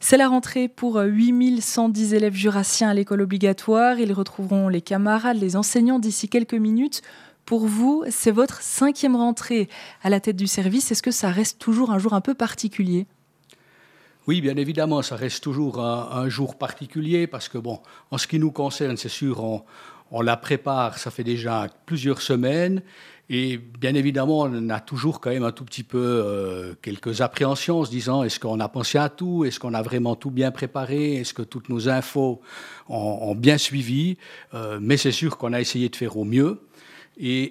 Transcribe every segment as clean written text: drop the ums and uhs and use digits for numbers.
C'est la rentrée pour 8110 élèves jurassiens à l'école obligatoire. Ils retrouveront les camarades, les enseignants d'ici quelques minutes. Pour vous, c'est votre 5e rentrée à la tête du service. Est-ce que ça reste toujours un jour un peu particulier ? Oui, bien évidemment, ça reste toujours un jour particulier parce que, en ce qui nous concerne, c'est sûr, on la prépare, ça fait déjà plusieurs semaines. Et bien évidemment, on a toujours quand même un tout petit peu quelques appréhensions en se disant est-ce qu'on a pensé à tout ? Est-ce qu'on a vraiment tout bien préparé ? Est-ce que toutes nos infos ont bien suivi ? Mais c'est sûr qu'on a essayé de faire au mieux. Et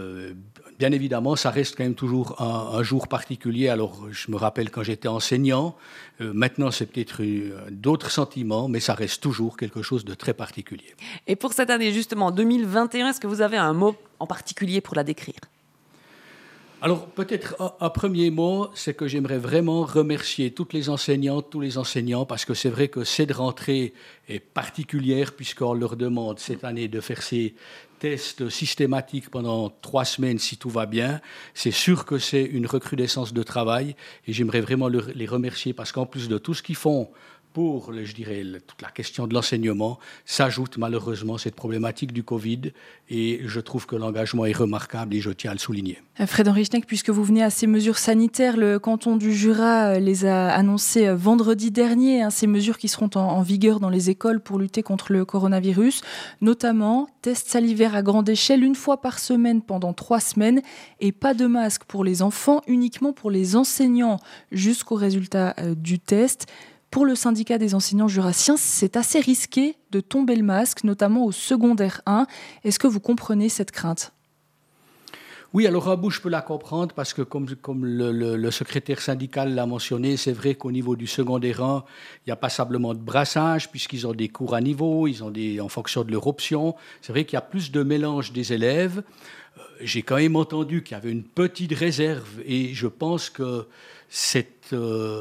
bien évidemment, ça reste quand même toujours un jour particulier. Alors, je me rappelle quand j'étais enseignant, maintenant c'est peut-être d'autres sentiments, mais ça reste toujours quelque chose de très particulier. Et pour cette année, justement, 2021, est-ce que vous avez un mot en particulier pour la décrire ? Alors, peut-être un premier mot, c'est que j'aimerais vraiment remercier toutes les enseignantes, tous les enseignants, parce que c'est vrai que cette rentrée est particulière, puisqu'on leur demande cette année de faire ces tests systématiques pendant 3 semaines, si tout va bien. C'est sûr que c'est une recrudescence de travail, et j'aimerais vraiment les remercier, parce qu'en plus de tout ce qu'ils font pour, je dirais, toute la question de l'enseignement, s'ajoute malheureusement cette problématique du Covid et je trouve que l'engagement est remarquable et je tiens à le souligner. Frédéric Schneck, puisque vous venez à ces mesures sanitaires, le canton du Jura les a annoncées vendredi dernier, ces mesures qui seront en vigueur dans les écoles pour lutter contre le coronavirus, notamment tests salivaires à grande échelle 1 fois par semaine pendant 3 semaines et pas de masque pour les enfants, uniquement pour les enseignants jusqu'au résultat du test. Pour le syndicat des enseignants jurassiens, c'est assez risqué de tomber le masque, notamment au secondaire 1. Est-ce que vous comprenez cette crainte ? Oui, alors à bout, je peux la comprendre parce que comme le secrétaire syndical l'a mentionné, c'est vrai qu'au niveau du secondaire 1, il n'y a pas simplement de brassage puisqu'ils ont des cours à niveau, ils ont en fonction de leur option. C'est vrai qu'il y a plus de mélange des élèves. J'ai quand même entendu qu'il y avait une petite réserve et je pense que cette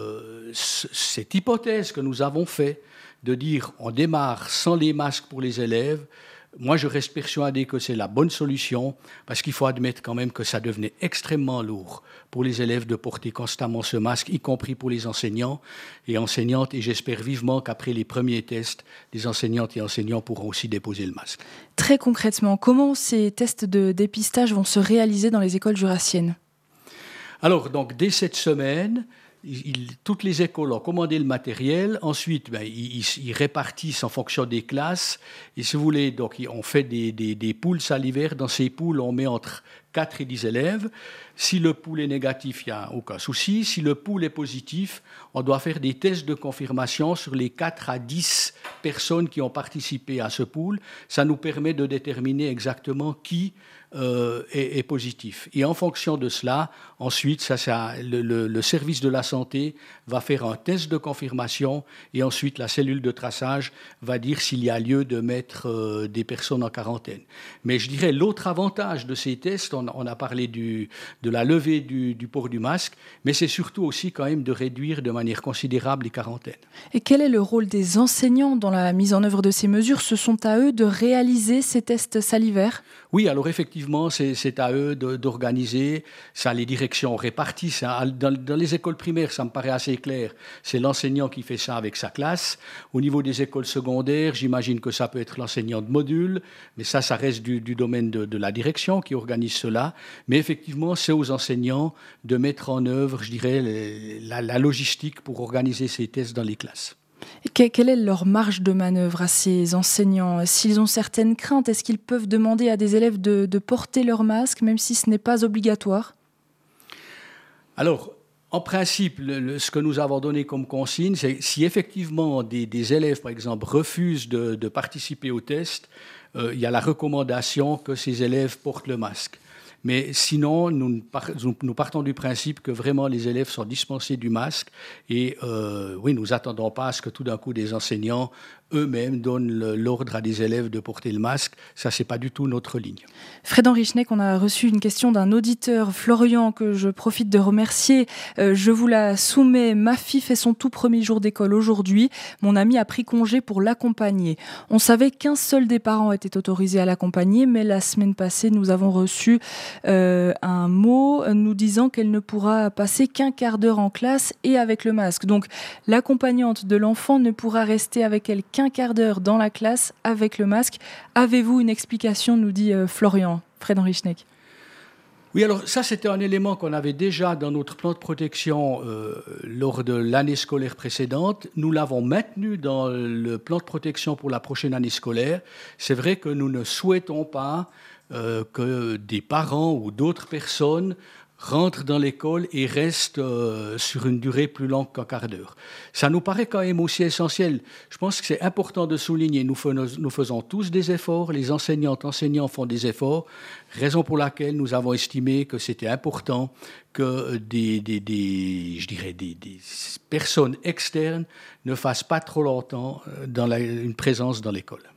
hypothèse que nous avons faite de dire on démarre sans les masques pour les élèves, moi je reste persuadé que c'est la bonne solution parce qu'il faut admettre quand même que ça devenait extrêmement lourd pour les élèves de porter constamment ce masque, y compris pour les enseignants et enseignantes et j'espère vivement qu'après les premiers tests, les enseignantes et enseignants pourront aussi déposer le masque. Très concrètement, comment ces tests de dépistage vont se réaliser dans les écoles jurassiennes ? Alors, donc, dès cette semaine, toutes les écoles ont commandé le matériel. Ensuite, ils répartissent en fonction des classes. Et si vous voulez, donc, on fait des poules salivaires. Dans ces poules, on met entre 4 et 10 élèves. Si le pool est négatif, il n'y a aucun souci. Si le pool est positif, on doit faire des tests de confirmation sur les 4 à 10 personnes qui ont participé à ce pool. Ça nous permet de déterminer exactement qui est positif. Et en fonction de cela, ensuite, le service de la santé va faire un test de confirmation et ensuite la cellule de traçage va dire s'il y a lieu de mettre des personnes en quarantaine. Mais je dirais l'autre avantage de ces tests, on a parlé de la levée du port du masque, mais c'est surtout aussi quand même de réduire de manière considérable les quarantaines. Et quel est le rôle des enseignants dans la mise en œuvre de ces mesures ? Ce sont à eux de réaliser ces tests salivaires ? Oui, alors effectivement, c'est à eux d'organiser. Ça, les directions répartissent. Dans les écoles primaires, ça me paraît assez clair. C'est l'enseignant qui fait ça avec sa classe. Au niveau des écoles secondaires, j'imagine que ça peut être l'enseignant de module, mais ça reste du domaine de la direction qui organise cela. Mais effectivement, c'est aux enseignants de mettre en œuvre, je dirais, la logistique pour organiser ces tests dans les classes. Et quelle est leur marge de manœuvre à ces enseignants ? S'ils ont certaines craintes, est-ce qu'ils peuvent demander à des élèves de porter leur masque, même si ce n'est pas obligatoire ? Alors, en principe, ce que nous avons donné comme consigne, c'est si effectivement des élèves, par exemple, refusent de participer au test, il y a la recommandation que ces élèves portent le masque. Mais sinon, nous partons du principe que vraiment les élèves sont dispensés du masque et oui, nous n'attendons pas à ce que tout d'un coup des enseignants eux-mêmes donnent l'ordre à des élèves de porter le masque. Ça, c'est pas du tout notre ligne. Frédéric Schneck, on a reçu une question d'un auditeur, Florian, que je profite de remercier. Je vous la soumets. Ma fille fait son tout premier jour d'école aujourd'hui. Mon ami a pris congé pour l'accompagner. On savait qu'un seul des parents était autorisé à l'accompagner, mais la semaine passée, nous avons reçu un mot nous disant qu'elle ne pourra passer qu'un quart d'heure en classe et avec le masque. Donc l'accompagnante de l'enfant ne pourra rester avec elle qu'un quart d'heure dans la classe avec le masque. Avez-vous une explication, nous dit Florian, Fred-Henri Schneck. Oui, alors ça, c'était un élément qu'on avait déjà dans notre plan de protection lors de l'année scolaire précédente. Nous l'avons maintenu dans le plan de protection pour la prochaine année scolaire. C'est vrai que nous ne souhaitons pas que des parents ou d'autres personnes rentrent dans l'école et restent sur une durée plus longue qu'un quart d'heure. Ça nous paraît quand même aussi essentiel. Je pense que c'est important de souligner, nous faisons tous des efforts, les enseignants font des efforts, raison pour laquelle nous avons estimé que c'était important que des personnes externes ne fassent pas trop longtemps une présence dans l'école.